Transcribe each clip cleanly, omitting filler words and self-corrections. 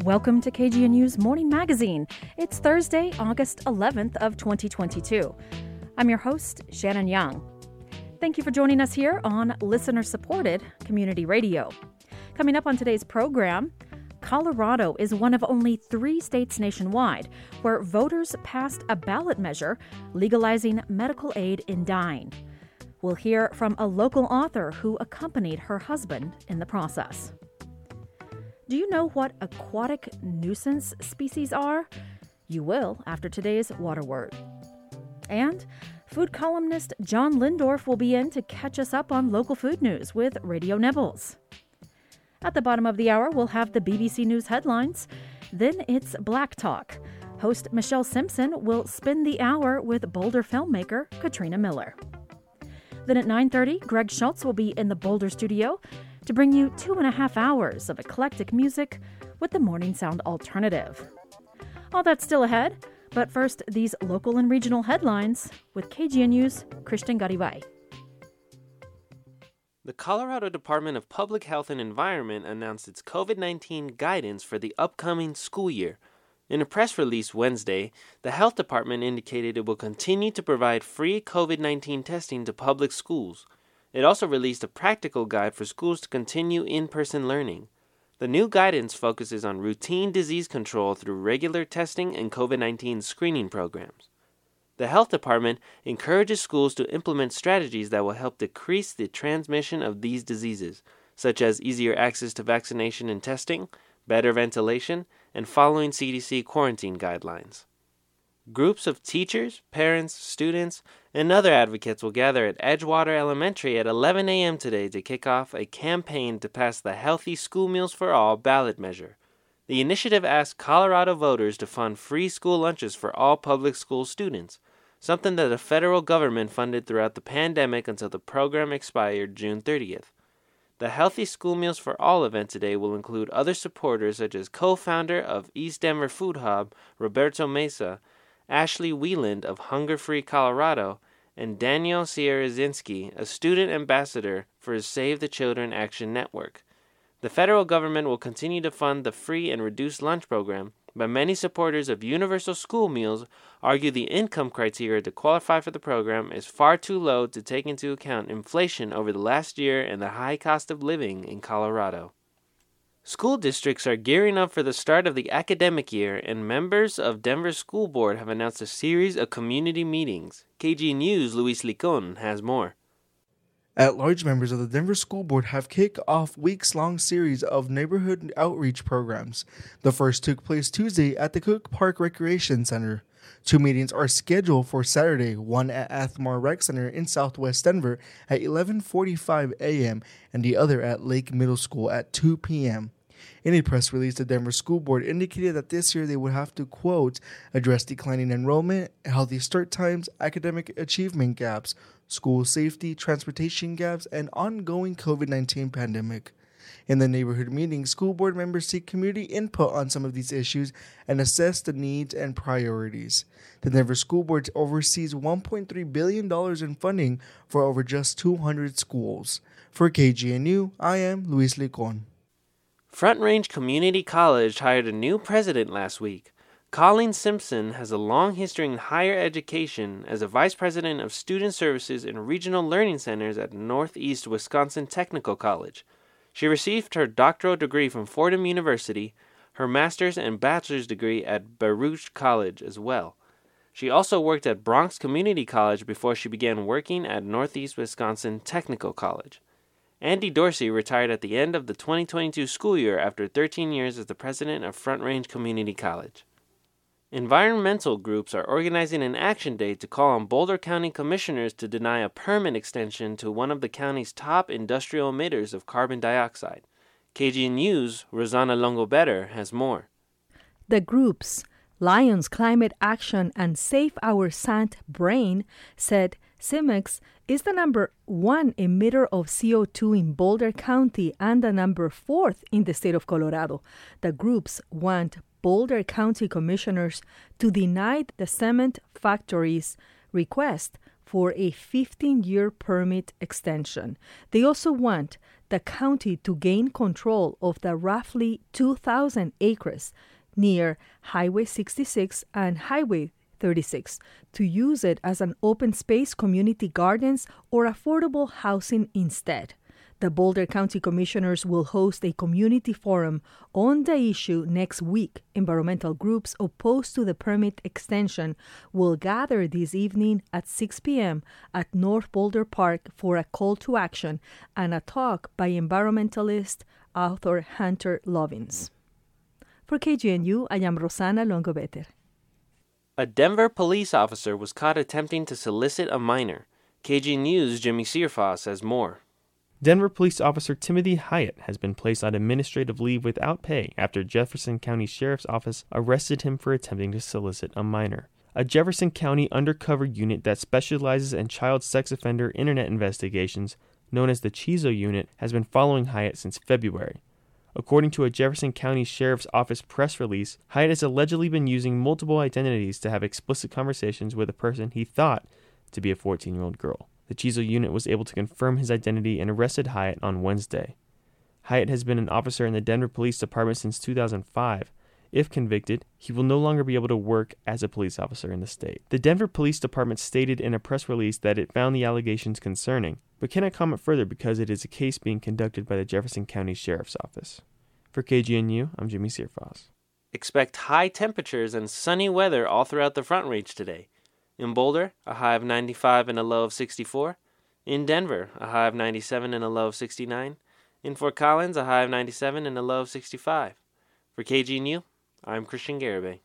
Welcome to KGNU's Morning Magazine. It's Thursday, August 11th of 2022. I'm your host, Shannon Young. Thank you for joining us here on listener-supported community radio. Coming up on today's program, Colorado is one of only 3 states nationwide where voters passed a ballot measure legalizing medical aid in dying. We'll hear from a local author who accompanied her husband in the process. Do you know what aquatic nuisance species are? You will after today's Water Word. And food columnist John Lindorf will be in to catch us up on local food news with Radio Nibbles. At the bottom of the hour, we'll have the BBC News headlines. Then it's Black Talk. Host Michelle Simpson will spin the hour with Boulder filmmaker Katrina Miller. Then at 9:30, Greg Schultz will be in the Boulder studio to bring you 2.5 hours of eclectic music with the Morning Sound Alternative. All that's still ahead, but first, these local and regional headlines with KGNU's Christian Garibay. The Colorado Department of Public Health and Environment announced its COVID-19 guidance for the upcoming school year. In a press release Wednesday, the health department indicated it will continue to provide free COVID-19 testing to public schools. It also released a practical guide for schools to continue in-person learning. The new guidance focuses on routine disease control through regular testing and COVID-19 screening programs. The health department encourages schools to implement strategies that will help decrease the transmission of these diseases, such as easier access to vaccination and testing, better ventilation, and following CDC quarantine guidelines. Groups of teachers, parents, students, and other advocates will gather at Edgewater Elementary at 11 a.m. today to kick off a campaign to pass the Healthy School Meals for All ballot measure. The initiative asks Colorado voters to fund free school lunches for all public school students, something that the federal government funded throughout the pandemic until the program expired June 30th. The Healthy School Meals for All event today will include other supporters such as co-founder of East Denver Food Hub, Roberto Mesa, Ashley Wieland of Hunger Free Colorado, and Daniel Sierrazinski, a student ambassador for Save the Children Action Network. The federal government will continue to fund the free and reduced lunch program, but many supporters of universal school meals argue the income criteria to qualify for the program is far too low to take into account inflation over the last year and the high cost of living in Colorado. School districts are gearing up for the start of the academic year, and members of Denver School Board have announced a series of community meetings. KGNU's Luis Licon has more. At-large members of the Denver School Board have kicked off weeks-long series of neighborhood outreach programs. The first took place Tuesday at the Cook Park Recreation Center. 2 meetings are scheduled for Saturday, one at Athmar Rec Center in Southwest Denver at 11:45 a.m. and the other at Lake Middle School at 2 p.m. In a press release, the Denver School Board indicated that this year they would have to, quote, address declining enrollment, healthy start times, academic achievement gaps, school safety, transportation gaps, and ongoing COVID-19 pandemic. In the neighborhood meeting, school board members seek community input on some of these issues and assess the needs and priorities. The Denver School Board oversees $1.3 billion in funding for over just 200 schools. For KGNU, I am Luis Licon. Front Range Community College hired a new president last week. Colleen Simpson has a long history in higher education as a vice president of student services and regional learning centers at Northeast Wisconsin Technical College. She received her doctoral degree from Fordham University, her master's and bachelor's degree at Baruch College as well. She also worked at Bronx Community College before she began working at Northeast Wisconsin Technical College. Andy Dorsey retired at the end of the 2022 school year after 13 years as the president of Front Range Community College. Environmental groups are organizing an action day to call on Boulder County commissioners to deny a permit extension to one of the county's top industrial emitters of carbon dioxide. KGNU's Rosanna Longobetter has more. The groups Lions Climate Action and Save Our Sant Brain said CEMEX is the number 1 emitter of CO2 in Boulder County and the number 4th in the state of Colorado. The groups want Boulder County commissioners to deny the cement factory's request for a 15-year permit extension. They also want the county to gain control of the roughly 2,000 acres near Highway 66 and Highway 36 to use it as an open space community gardens or affordable housing instead. The Boulder County Commissioners will host a community forum on the issue next week. Environmental groups opposed to the permit extension will gather this evening at 6 p.m. at North Boulder Park for a call to action and a talk by environmentalist author Hunter Lovins. For KGNU, I am Rosana Longobeter. A Denver police officer was caught attempting to solicit a minor. KGNU's Jimmy Searfoss has more. Denver police officer Timothy Hyatt has been placed on administrative leave without pay after Jefferson County Sheriff's Office arrested him for attempting to solicit a minor. A Jefferson County undercover unit that specializes in child sex offender internet investigations, known as the CHISO unit, has been following Hyatt since February. According to a Jefferson County Sheriff's Office press release, Hyatt has allegedly been using multiple identities to have explicit conversations with a person he thought to be a 14-year-old girl. The CHISO unit was able to confirm his identity and arrested Hyatt on Wednesday. Hyatt has been an officer in the Denver Police Department since 2005. If convicted, he will no longer be able to work as a police officer in the state. The Denver Police Department stated in a press release that it found the allegations concerning, but cannot comment further because it is a case being conducted by the Jefferson County Sheriff's Office. For KGNU, I'm Jimmy Searfoss. Expect high temperatures and sunny weather all throughout the Front Range today. In Boulder, a high of 95 and a low of 64. In Denver, a high of 97 and a low of 69. In Fort Collins, a high of 97 and a low of 65. For KGNU, I'm Christian Garibay.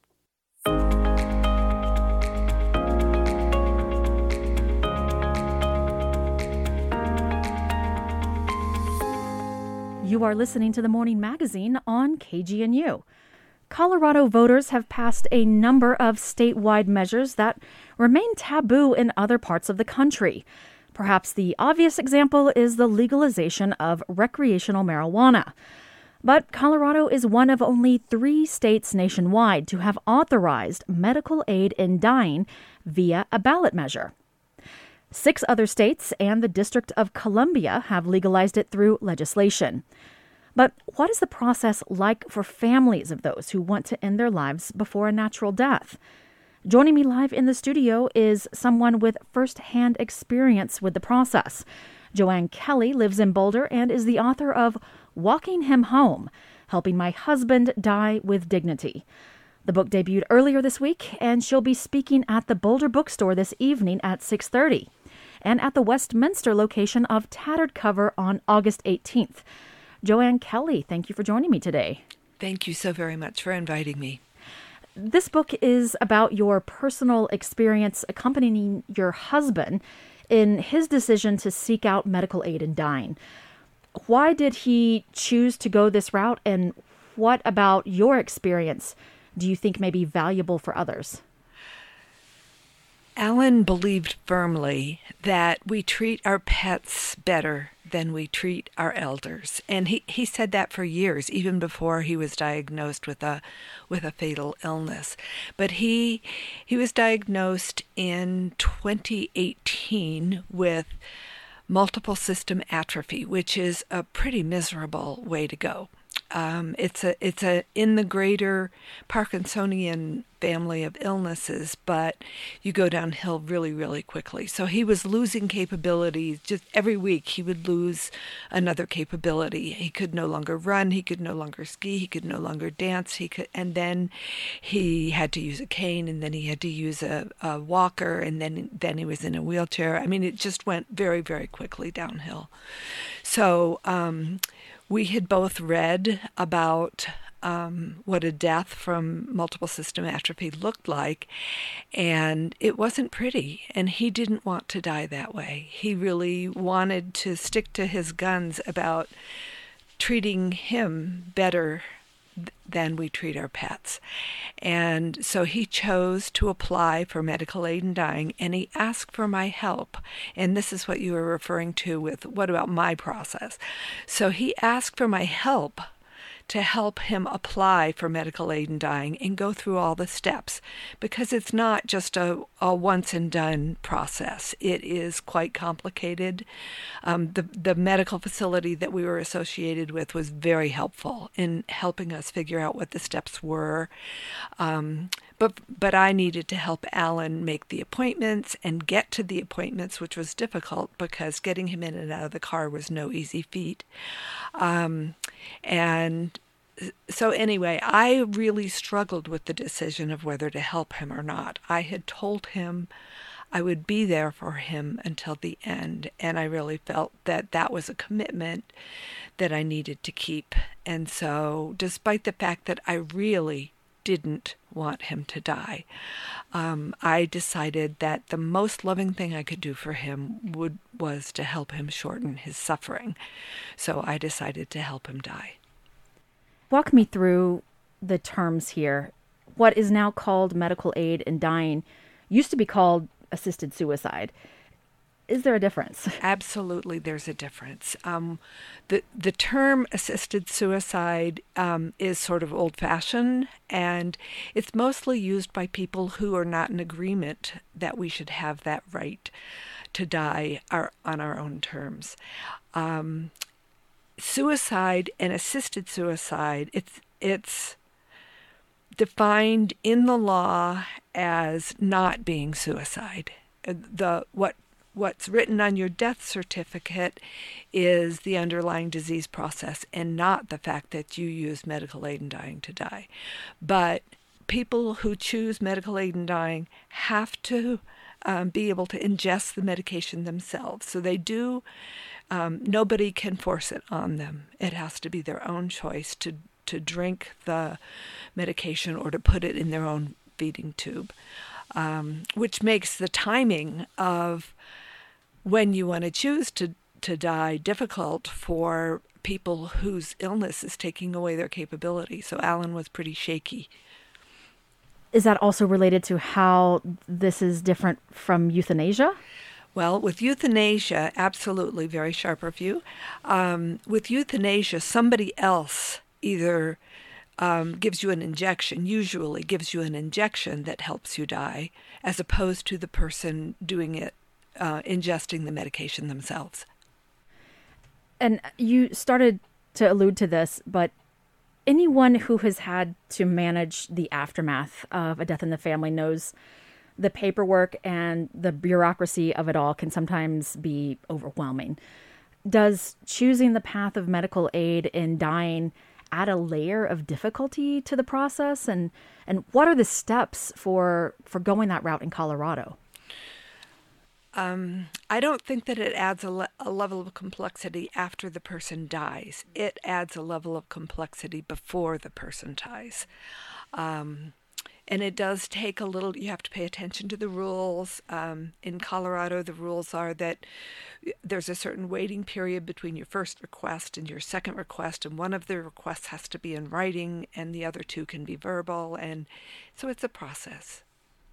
You are listening to the Morning Magazine on KGNU. Colorado voters have passed a number of statewide measures that remain taboo in other parts of the country. Perhaps the obvious example is the legalization of recreational marijuana. But Colorado is one of only 3 states nationwide to have authorized medical aid in dying via a ballot measure. 6 other states and the District of Columbia have legalized it through legislation. But what is the process like for families of those who want to end their lives before a natural death? Joining me live in the studio is someone with first-hand experience with the process. Joanne Kelly lives in Boulder and is the author of Walking Him Home, Helping My Husband Die with Dignity. The book debuted earlier this week, and she'll be speaking at the Boulder Bookstore this evening at 6:30 and at the Westminster location of Tattered Cover on August 18th. Joanne Kelly, thank you for joining me today. Thank you so very much for inviting me. This book is about your personal experience accompanying your husband in his decision to seek out medical aid in dying. Why did he choose to go this route, and what about your experience do you think may be valuable for others? Alan believed firmly that we treat our pets better than we treat our elders. And he said that for years, even before he was diagnosed with a fatal illness. But he was diagnosed in 2018 with multiple system atrophy, which is a pretty miserable way to go. It's in the greater Parkinsonian family of illnesses, but you go downhill really, really quickly. So he was losing capabilities. Just every week he would lose another capability. He could no longer run. He could no longer ski. He could no longer dance. And then he had to use a cane, and then he had to use a walker, and then he was in a wheelchair. I mean, it just went very, very quickly downhill. So we had both read about what a death from multiple system atrophy looked like, and it wasn't pretty, and he didn't want to die that way. He really wanted to stick to his guns about treating him better than we treat our pets. And so he chose to apply for medical aid in dying, and he asked for my help. And this is what you were referring to with, what about my process? So he asked for my help to help him apply for medical aid in dying and go through all the steps, because it's not just a once and done process. It is quite complicated. The medical facility that we were associated with was very helpful in helping us figure out what the steps were. But I needed to help Alan make the appointments and get to the appointments, which was difficult because getting him in and out of the car was no easy feat. And so anyway, I really struggled with the decision of whether to help him or not. I had told him I would be there for him until the end, and I really felt that that was a commitment that I needed to keep. And so, despite the fact that I really didn't want him to die, I decided that the most loving thing I could do for him was to help him shorten his suffering. So I decided to help him die. Walk me through the terms here. What is now called medical aid in dying used to be called assisted suicide. Is there a difference? Absolutely, there's a difference. The term assisted suicide is sort of old-fashioned, and it's mostly used by people who are not in agreement that we should have that right to die on our own terms. Suicide and assisted suicide, it's defined in the law as not being suicide. What's written on your death certificate is the underlying disease process and not the fact that you use medical aid in dying to die. But people who choose medical aid in dying have to be able to ingest the medication themselves. So they do. Nobody can force it on them. It has to be their own choice to drink the medication or to put it in their own feeding tube, which makes the timing of when you want to choose to die difficult for people whose illness is taking away their capability. So Alan was pretty shaky. Is that also related to how this is different from euthanasia? Well, with euthanasia, absolutely, very sharp review. With euthanasia, somebody else either gives you an injection, usually gives you an injection that helps you die, as opposed to the person doing it, ingesting the medication themselves. And you started to allude to this, but anyone who has had to manage the aftermath of a death in the family knows the paperwork and the bureaucracy of it all can sometimes be overwhelming. Does choosing the path of medical aid in dying add a layer of difficulty to the process? And what are the steps for going that route in Colorado? I don't think that it adds a level of complexity after the person dies. It adds a level of complexity before the person dies. And it does take a little, you have to pay attention to the rules. In Colorado, the rules are that there's a certain waiting period between your first request and your second request, and one of the requests has to be in writing, and the other two can be verbal, and so it's a process.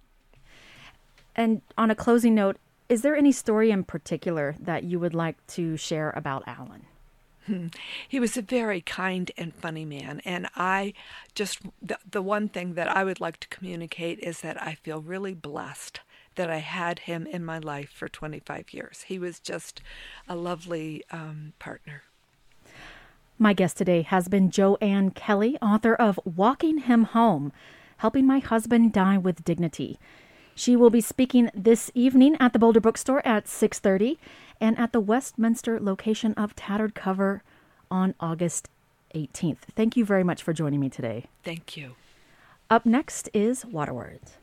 And on a closing note, is there any story in particular that you would like to share about Alan? He was a very kind and funny man, and the one thing that I would like to communicate is that I feel really blessed that I had him in my life for 25 years. He was just a lovely partner. My guest today has been Joanne Kelly, author of Walking Him Home, Helping My Husband Die with Dignity. She will be speaking this evening at the Boulder Bookstore at 6:30 and at the Westminster location of Tattered Cover on August 18th. Thank you very much for joining me today. Thank you. Up next is Waterwords.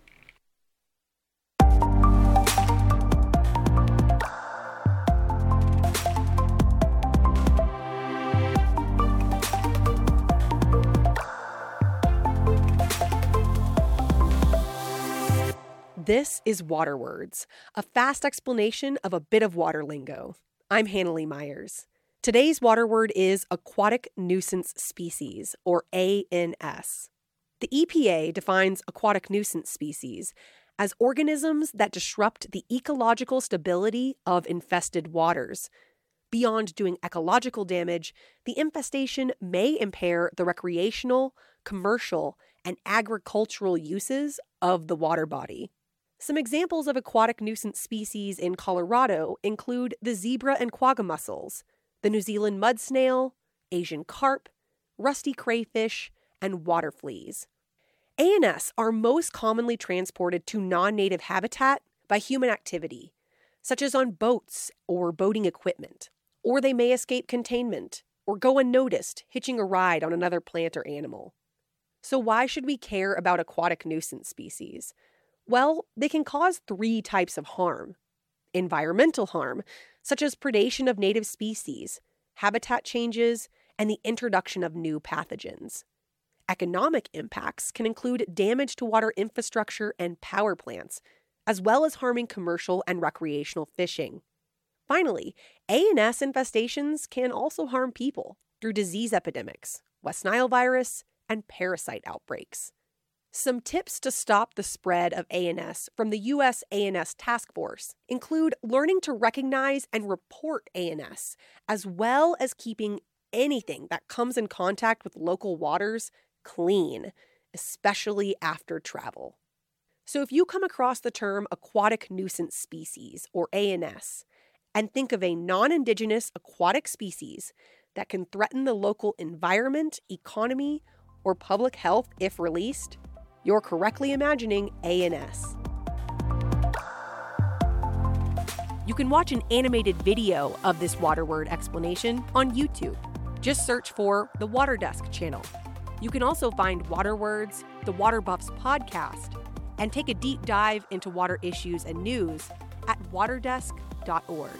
This is Waterwords, a fast explanation of a bit of water lingo. I'm Hannah-Lee Myers. Today's water word is aquatic nuisance species, or ANS. The EPA defines aquatic nuisance species as organisms that disrupt the ecological stability of infested waters. Beyond doing ecological damage, the infestation may impair the recreational, commercial, and agricultural uses of the water body. Some examples of aquatic nuisance species in Colorado include the zebra and quagga mussels, the New Zealand mud snail, Asian carp, rusty crayfish, and water fleas. ANS are most commonly transported to non-native habitat by human activity, such as on boats or boating equipment, or they may escape containment or go unnoticed, hitching a ride on another plant or animal. So why should we care about aquatic nuisance species? Well, they can cause 3 types of harm. Environmental harm, such as predation of native species, habitat changes, and the introduction of new pathogens. Economic impacts can include damage to water infrastructure and power plants, as well as harming commercial and recreational fishing. Finally, ANS infestations can also harm people through disease epidemics, West Nile virus, and parasite outbreaks. Some tips to stop the spread of ANS from the U.S. ANS Task Force include learning to recognize and report ANS, as well as keeping anything that comes in contact with local waters clean, especially after travel. So if you come across the term aquatic nuisance species, or ANS, and think of a non-indigenous aquatic species that can threaten the local environment, economy, or public health if released, you're correctly imagining ANS. You can watch an animated video of this water word explanation on YouTube. Just search for the Water Desk channel. You can also find Water Words, the Water Buffs podcast, and take a deep dive into water issues and news at waterdesk.org.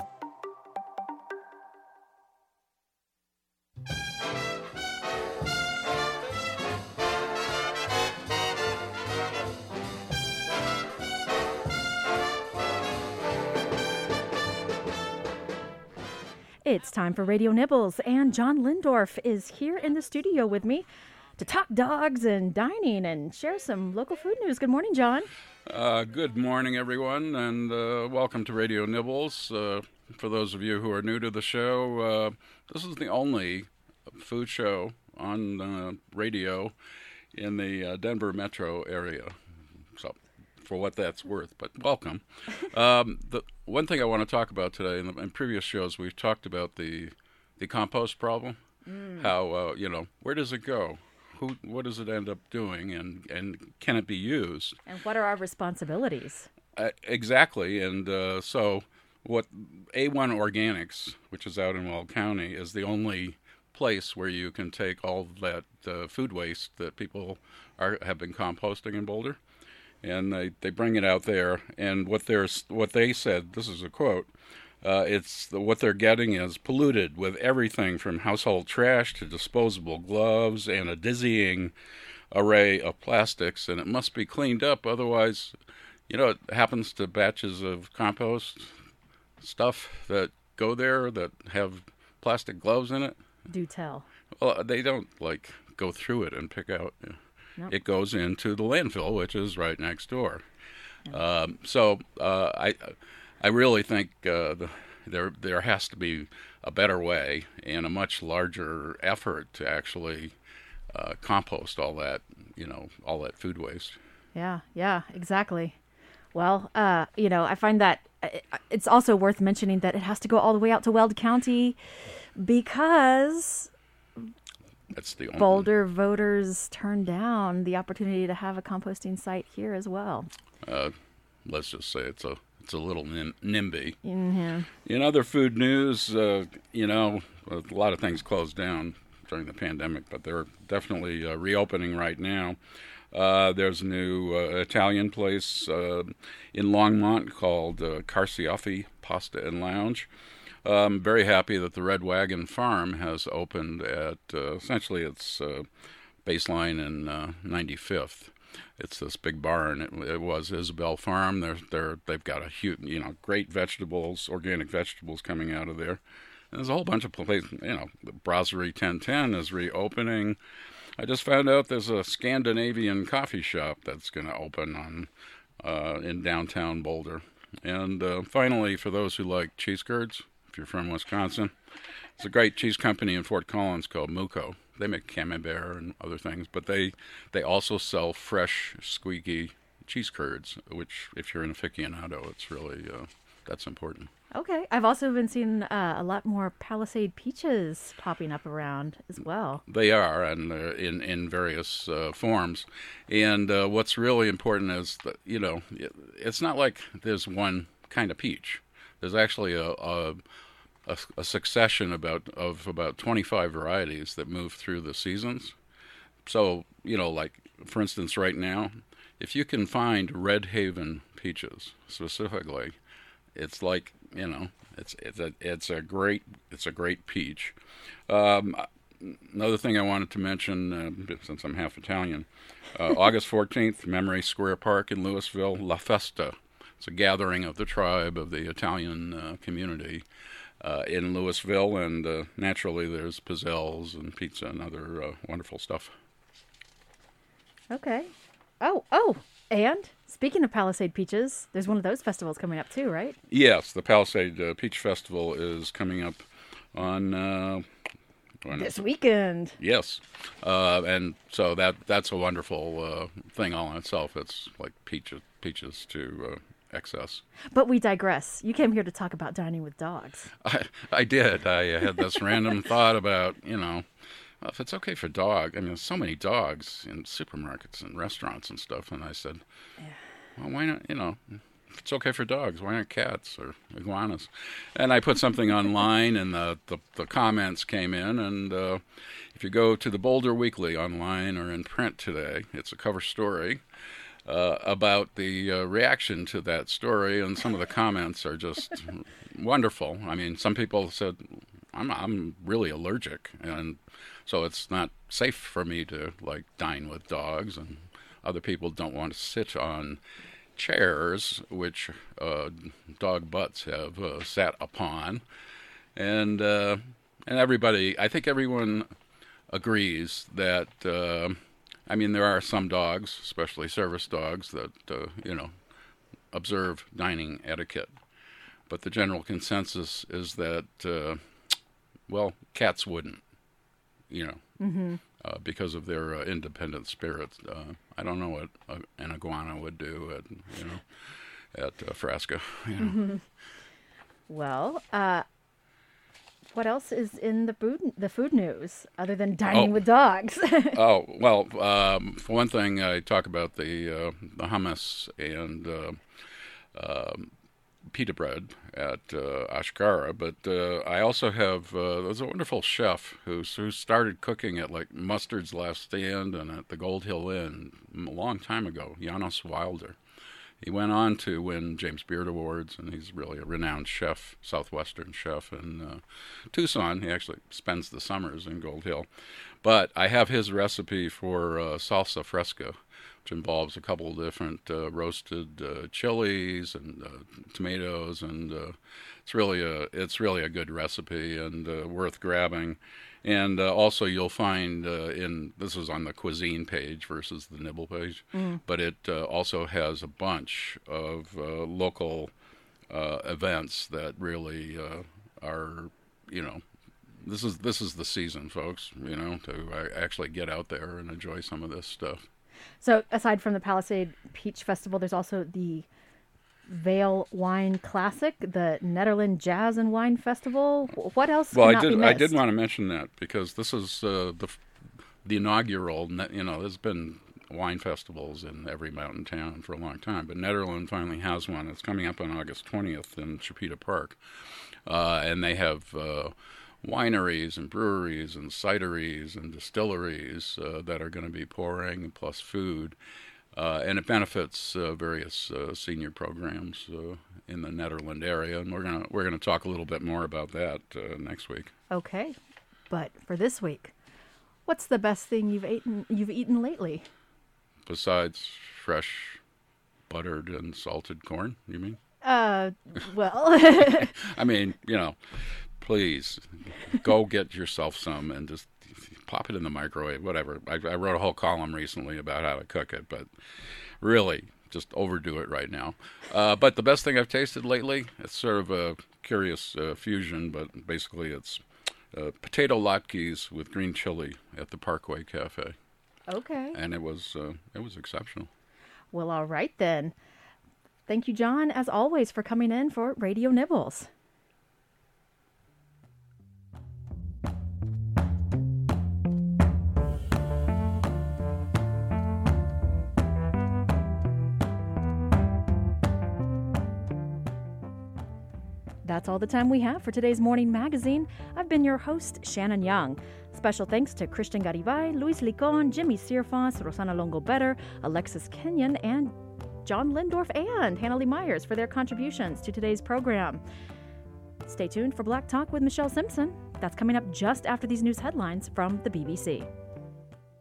It's time for Radio Nibbles, and John Lindorf is here in the studio with me to talk dogs and dining and share some local food news. Good morning, John. Good morning, everyone, and welcome to Radio Nibbles. For those of you who are new to the show, this is the only food show on radio in the Denver metro area. So, for what that's worth, but welcome. The one thing I want to talk about today, in previous shows, we've talked about the compost problem. How, where does it go? What does it end up doing, and can it be used? And what are our responsibilities? Exactly, and so what A1 Organics, which is out in Weld County, is the only place where you can take all that food waste that people have been composting in Boulder, and they bring it out there. And what they said, this is a quote. What they're getting is polluted with everything from household trash to disposable gloves and a dizzying array of plastics, and it must be cleaned up. Otherwise, it happens to batches of compost stuff that go there that have plastic gloves in it. Do tell. Well, they don't go through it and pick out. Nope. It goes into the landfill, which is right next door. Yep. I really think there has to be a better way and a much larger effort to actually compost all that food waste. Yeah, exactly. Well, I find that it's also worth mentioning that it has to go all the way out to Weld County because that's the only Boulder voters turned down the opportunity to have a composting site here as well. Let's just say it's a little NIMBY. Mm-hmm. In other food news, a lot of things closed down during the pandemic, but they're definitely reopening right now. There's a new Italian place in Longmont called Carcioffi Pasta and Lounge. I'm very happy that the Red Wagon Farm has opened at essentially its baseline in 95th. It's this big barn. It was Isabel Farm. They've got a huge, great vegetables, organic vegetables coming out of there. And there's a whole bunch of places. The Brasserie 1010 is reopening. I just found out there's a Scandinavian coffee shop that's going to open in downtown Boulder. And finally, for those who like cheese curds, if you're from Wisconsin. It's a great cheese company in Fort Collins called Muco. They make Camembert and other things, but they also sell fresh, squeaky cheese curds, which, if you're an aficionado, it's really, that's important. Okay. I've also been seeing a lot more Palisade peaches popping up around as well. They are, and in various forms. And what's really important is that, it's not like there's one kind of peach. There's actually a succession of about 25 varieties that move through the seasons. So, like, for instance, right now, if you can find Red Haven peaches specifically, it's like, it's a great peach. Another thing I wanted to mention, since I'm half Italian, August 14th, Memory Square Park in Louisville, La Festa. It's a gathering of the tribe of the Italian community in Louisville, and naturally there's pizzelles and pizza and other wonderful stuff. Okay. Oh, and speaking of Palisade peaches, there's one of those festivals coming up too, right? Yes, the Palisade Peach Festival is coming up on this weekend. Yes, and so that's a wonderful thing all in itself. It's like peaches to excess. But we digress. You came here to talk about dining with dogs. I did. I had this random thought about, well, if it's okay for dog, there's so many dogs in supermarkets and restaurants and stuff, and I said, well, why not, if it's okay for dogs, why not cats or iguanas? And I put something online, and the comments came in, and if you go to the Boulder Weekly online or in print today, it's a cover story about the reaction to that story, and some of the comments are just wonderful. Some people said, I'm really allergic, and so it's not safe for me to dine with dogs, and other people don't want to sit on chairs which dog butts have sat upon, and everybody, I think everyone agrees that there are some dogs, especially service dogs, that observe dining etiquette, but the general consensus is that cats wouldn't. Because of their independent spirit. I don't know what an iguana would do at Frasca. Well, what else is in the food news other than dining with dogs? For one thing, I talk about the hummus and pita bread at Ashkara, but I also have there's a wonderful chef who started cooking at Mustard's Last Stand and at the Gold Hill Inn a long time ago, Janos Wilder. He went on to win James Beard Awards, and he's really a renowned chef, Southwestern chef in Tucson. He actually spends the summers in Gold Hill. But I have his recipe for salsa fresca, which involves a couple of different roasted chilies and tomatoes, and it's really a good recipe and worth grabbing. And also you'll find this is on the cuisine page versus the nibble page, but it also has a bunch of local events that really are, this is the season, folks, to actually get out there and enjoy some of this stuff. So aside from the Palisade Peach Festival, there's also the Vale Wine Classic, the Netherland Jazz and Wine Festival. What else? Well, I did want to mention that because this is the inaugural. There's been wine festivals in every mountain town for a long time, but Netherland finally has one. It's coming up on August 20th in Chipeta Park, and they have wineries and breweries and cideries and distilleries that are going to be pouring, plus food. And it benefits various senior programs in the Netherland area, and we're gonna talk a little bit more about that next week. Okay, but for this week, what's the best thing you've eaten lately? Besides fresh, buttered and salted corn, you mean? Well, please go get yourself some and just pop it in the microwave, whatever. I wrote a whole column recently about how to cook it, but really, just overdo it right now. But the best thing I've tasted lately, it's sort of a curious fusion, but basically it's potato latkes with green chili at the Parkway Cafe. Okay. And it was exceptional. Well, all right then. Thank you, John, as always, for coming in for Radio Nibbles. That's all the time we have for today's Morning Magazine. I've been your host, Shannon Young. Special thanks to Christian Garibay, Luis Licon, Jimmy Searfoss, Rosana Longo-Better, Alexis Kenyon, and John Lindorf and Hannah Lee Myers for their contributions to today's program. Stay tuned for Black Talk with Michelle Simpson. That's coming up just after these news headlines from the BBC.